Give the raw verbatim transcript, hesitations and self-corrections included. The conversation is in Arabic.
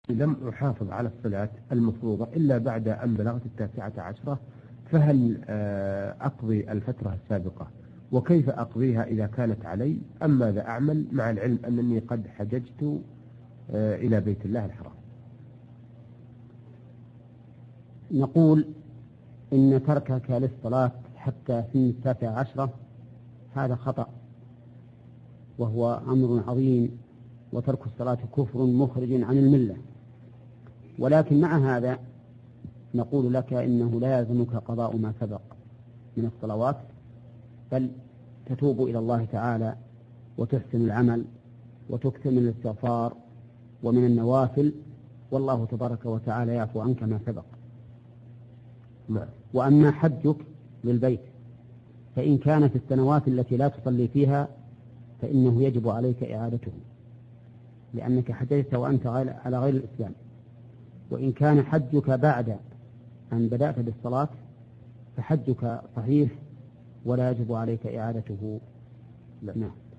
لم أحافظ على الصلاة المفروضة إلا بعد أن بلغت التاسعة عشرة، فهل أقضي الفترة السابقة؟ وكيف أقضيها إذا كانت علي؟ أم ماذا أعمل مع العلم أنني قد حججت إلى بيت الله الحرام؟ نقول إن تركك للصلاة حتى في التاسعة عشرة هذا خطأ، وهو أمر عظيم، وترك الصلاة كفر مخرج عن الملة. ولكن مع هذا نقول لك إنه لا يلزمك قضاء ما سبق من الصلوات، بل تتوب إلى الله تعالى وتحسن العمل وتكثر من الاستغفار ومن النوافل، والله تبارك وتعالى يعفو عنك ما سبق. وأما حجك للبيت فإن كانت السنوات التي لا تصلي فيها فإنه يجب عليك إعادته، لأنك حججت وأنت على غير الإسلام. وإن كان حجك بعد أن بدأت بالصلاة فحجك صحيح ولا يجب عليك إعادته. نعم.